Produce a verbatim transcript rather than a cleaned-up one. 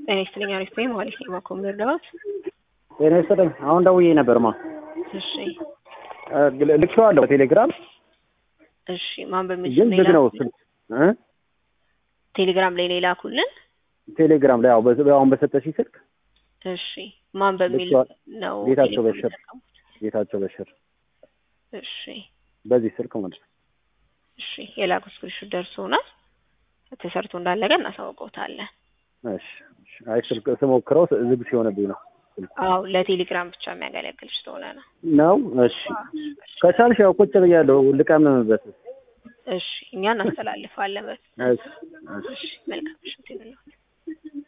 እኔ ስለኛ አሪፍ ነኝ ማለት ነው ማኮምር ዳውት እኔ ሰደም አሁን ደውዬ ነበርማ እሺ ልክዋለሁ በቴሌግራም እሺ ማን በሚል ነው እ ቴሌግራም ላይ ሌላ ኩልን ቴሌግራም ላይ አው አሁን በሰጠሽ ስልክ እሺ ማን በሚል ነው ጌታቸው በሽር ጌታቸው በሽር እሺ በዚህ ስልክ ማለት እሺ የላኩት ስክሪንሾት ደርሶናል ተሰርቶ እንዳለገ እናሳውቀውታለን እሺ አይ ስልክ ስሞክረው ዝግ ሲሆንብኝ ነው አው ለቴሌግራም ብቻ የሚያገለግል ስለሆነ ነው ነው እሺ ከቻልሽ ያው ቁጭ ብያለሁ ልቀምበት እሺ እኛ እናስተላልፋለን እሺ እሺ መልካም እሺ